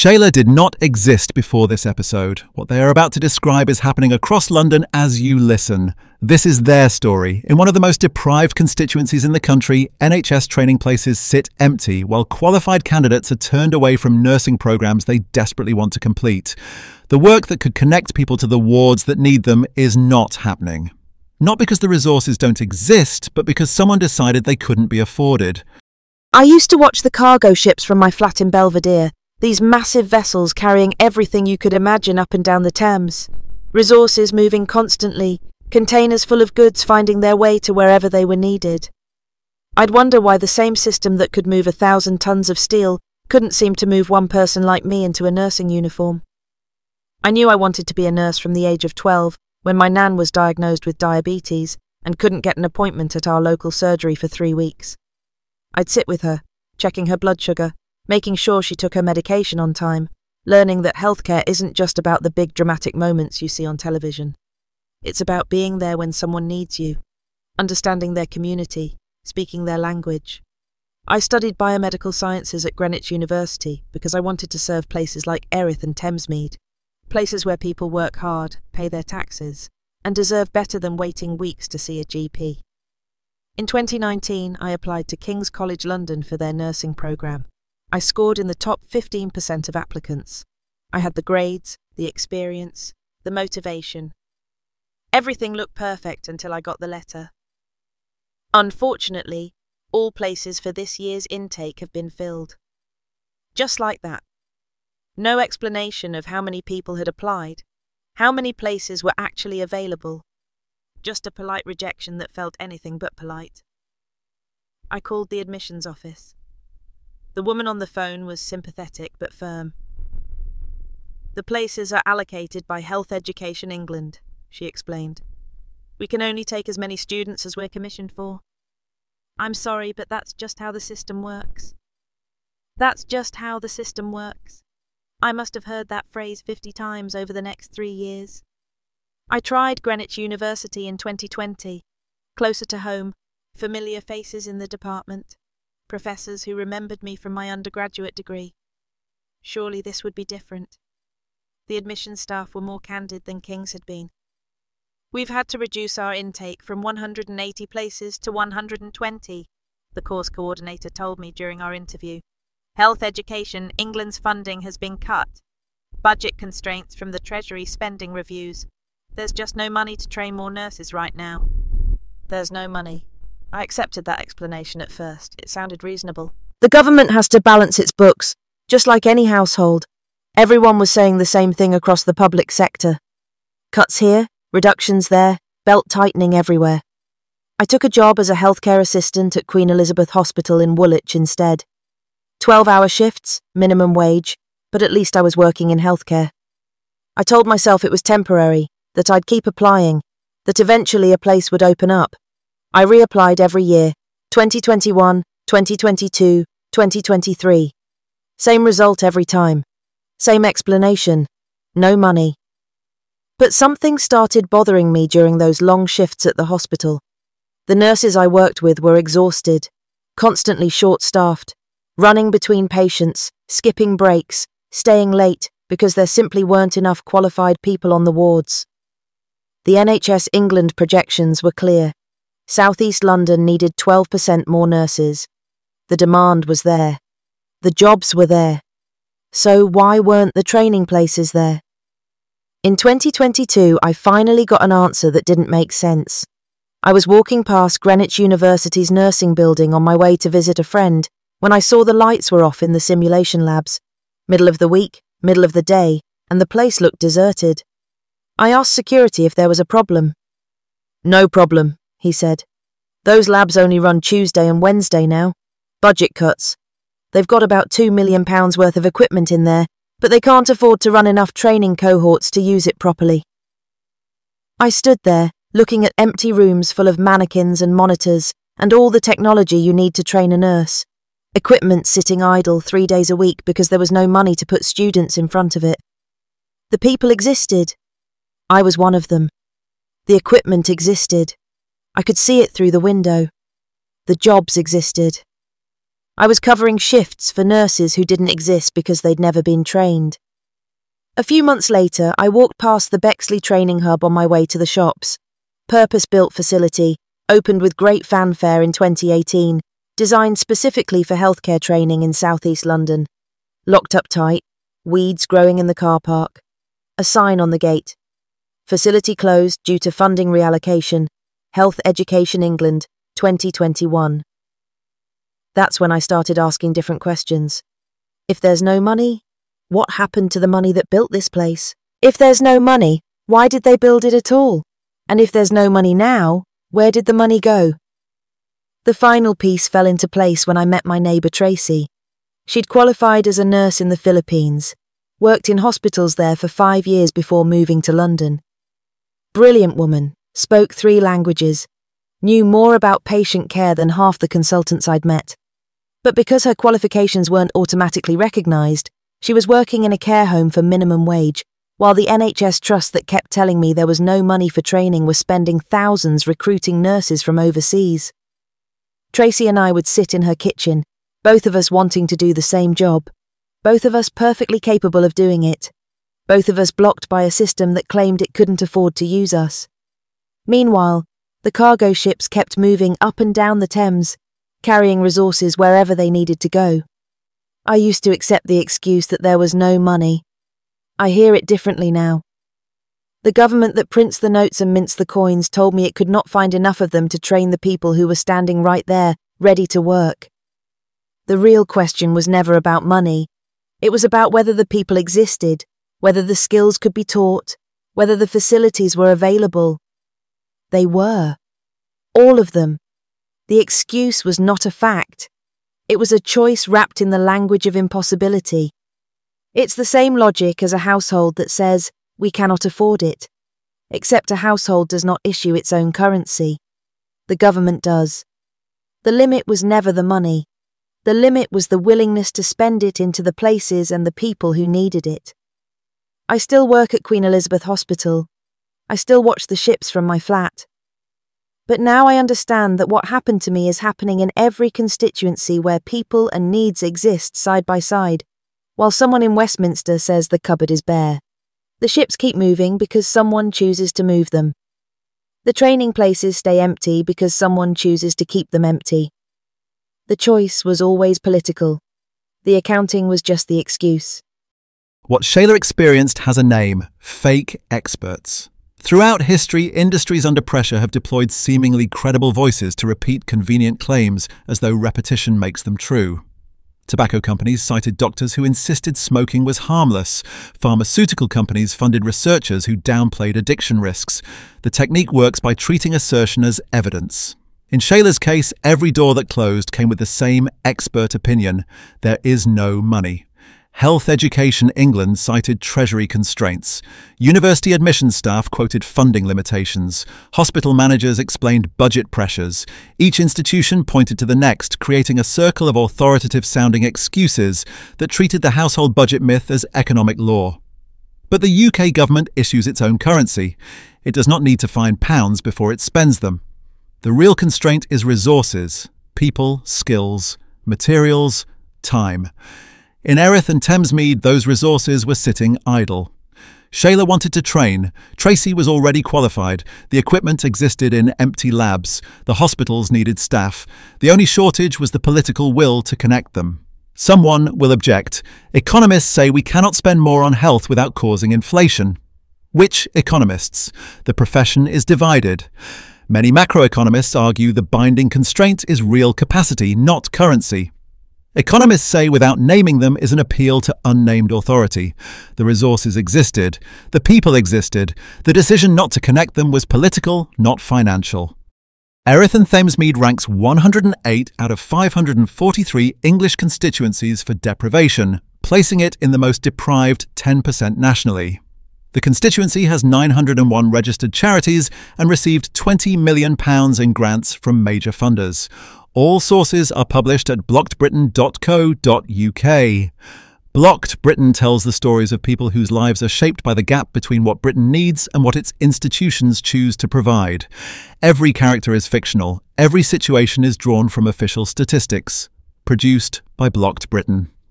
Shayla did not exist before this episode. What they are about to describe is happening across London as you listen. This is their story. In one of the most deprived constituencies in the country, NHS training places sit empty while qualified candidates are turned away from nursing programmes they desperately want to complete. The work that could connect people to the wards that need them is not happening. Not because the resources don't exist, but because someone decided they couldn't be afforded. I used to watch the cargo ships from my flat in Belvedere. These massive vessels carrying everything you could imagine up and down the Thames. Resources moving constantly, containers full of goods finding their way to wherever they were needed. I'd wonder why the same system that could move 1,000 tons of steel couldn't seem to move one person like me into a nursing uniform. I knew I wanted to be a nurse from the age of 12 when my nan was diagnosed with diabetes and couldn't get an appointment at our local surgery for 3 weeks. I'd sit with her, checking her blood sugar, making sure she took her medication on time, learning that healthcare isn't just about the big dramatic moments you see on television. It's about being there when someone needs you, understanding their community, speaking their language. I studied biomedical sciences at Greenwich University because I wanted to serve places like Erith and Thamesmead, places where people work hard, pay their taxes, and deserve better than waiting weeks to see a GP. In 2019, I applied to King's College London for their nursing programme. I scored in the top 15% of applicants. I had the grades, the experience, the motivation. Everything looked perfect until I got the letter. Unfortunately, all places for this year's intake have been filled. Just like that. No explanation of how many people had applied, how many places were actually available. Just a polite rejection that felt anything but polite. I called the admissions office. The woman on the phone was sympathetic but firm. "The places are allocated by Health Education England," she explained. "We can only take as many students as we're commissioned for. I'm sorry, but that's just how the system works. That's just how the system works. I must have heard that phrase 50 times over the next 3 years. I tried Greenwich University in 2020, closer to home, familiar faces in the department. Professors who remembered me from my undergraduate degree. Surely this would be different. The admissions staff were more candid than King's had been. "We've had to reduce our intake from 180 places to 120, the course coordinator told me during our interview. "Health Education England's funding has been cut. Budget constraints from the Treasury spending reviews. There's just no money to train more nurses right now." There's no money. I accepted that explanation at first. It sounded reasonable. The government has to balance its books, just like any household. Everyone was saying the same thing across the public sector. Cuts here, reductions there, belt tightening everywhere. I took a job as a healthcare assistant at Queen Elizabeth Hospital in Woolwich instead. 12-hour shifts, minimum wage, but at least I was working in healthcare. I told myself it was temporary, that I'd keep applying, that eventually a place would open up. I reapplied every year, 2021, 2022, 2023. Same result every time. Same explanation. No money. But something started bothering me during those long shifts at the hospital. The nurses I worked with were exhausted, constantly short-staffed, running between patients, skipping breaks, staying late because there simply weren't enough qualified people on the wards. The NHS England projections were clear. South East London needed 12% more nurses. The demand was there. The jobs were there. So why weren't the training places there? In 2022, I finally got an answer that didn't make sense. I was walking past Greenwich University's nursing building on my way to visit a friend when I saw the lights were off in the simulation labs. Middle of the week, middle of the day, and the place looked deserted. I asked security if there was a problem. "No problem," he said. "Those labs only run Tuesday and Wednesday now. Budget cuts. They've got about £2 million worth of equipment in there, but they can't afford to run enough training cohorts to use it properly." I stood there, looking at empty rooms full of mannequins and monitors and all the technology you need to train a nurse. Equipment sitting idle 3 days a week because there was no money to put students in front of it. The people existed. I was one of them. The equipment existed. I could see it through the window. The jobs existed. I was covering shifts for nurses who didn't exist because they'd never been trained. A few months later, I walked past the Bexley Training Hub on my way to the shops. Purpose-built facility, opened with great fanfare in 2018, designed specifically for healthcare training in southeast London. Locked up tight, weeds growing in the car park. A sign on the gate. Facility closed due to funding reallocation. Health Education England, 2021. That's when I started asking different questions. If there's no money, what happened to the money that built this place? If there's no money, why did they build it at all? And if there's no money now, where did the money go? The final piece fell into place when I met my neighbour Tracy. She'd qualified as a nurse in the Philippines, worked in hospitals there for 5 years before moving to London. Brilliant woman, spoke 3 languages, knew more about patient care than half the consultants I'd met. But because her qualifications weren't automatically recognised, she was working in a care home for minimum wage, while the NHS trust that kept telling me there was no money for training was spending thousands recruiting nurses from overseas. Tracy and I would sit in her kitchen, both of us wanting to do the same job, both of us perfectly capable of doing it, both of us blocked by a system that claimed it couldn't afford to use us. Meanwhile, the cargo ships kept moving up and down the Thames, carrying resources wherever they needed to go. I used to accept the excuse that there was no money. I hear it differently now. The government that prints the notes and mints the coins told me it could not find enough of them to train the people who were standing right there, ready to work. The real question was never about money. It was about whether the people existed, whether the skills could be taught, whether the facilities were available. They were. All of them. The excuse was not a fact. It was a choice wrapped in the language of impossibility. It's the same logic as a household that says, we cannot afford it. Except a household does not issue its own currency. The government does. The limit was never the money. The limit was the willingness to spend it into the places and the people who needed it. I still work at Queen Elizabeth Hospital. I still watch the ships from my flat. But now I understand that what happened to me is happening in every constituency where people and needs exist side by side, while someone in Westminster says the cupboard is bare. The ships keep moving because someone chooses to move them. The training places stay empty because someone chooses to keep them empty. The choice was always political. The accounting was just the excuse. What Shayla experienced has a name: fake experts. Throughout history, industries under pressure have deployed seemingly credible voices to repeat convenient claims as though repetition makes them true. Tobacco companies cited doctors who insisted smoking was harmless. Pharmaceutical companies funded researchers who downplayed addiction risks. The technique works by treating assertion as evidence. In Shayla's case, every door that closed came with the same expert opinion: there is no money. Health Education England cited Treasury constraints. University admissions staff quoted funding limitations. Hospital managers explained budget pressures. Each institution pointed to the next, creating a circle of authoritative-sounding excuses that treated the household budget myth as economic law. But the UK government issues its own currency. It does not need to find pounds before it spends them. The real constraint is resources: people, skills, materials, time. In Erith and Thamesmead, those resources were sitting idle. Shayla wanted to train. Tracy was already qualified. The equipment existed in empty labs. The hospitals needed staff. The only shortage was the political will to connect them. Someone will object. Economists say we cannot spend more on health without causing inflation. Which economists? The profession is divided. Many macroeconomists argue the binding constraint is real capacity, not currency. Economists say without naming them is an appeal to unnamed authority. The resources existed. The people existed. The decision not to connect them was political, not financial. Erith and Thamesmead ranks 108 out of 543 English constituencies for deprivation, placing it in the most deprived 10% nationally. The constituency has 901 registered charities and received £20 million in grants from major funders. All sources are published at blockedbritain.co.uk. Blocked Britain tells the stories of people whose lives are shaped by the gap between what Britain needs and what its institutions choose to provide. Every character is fictional. Every situation is drawn from official statistics. produced by Blocked Britain.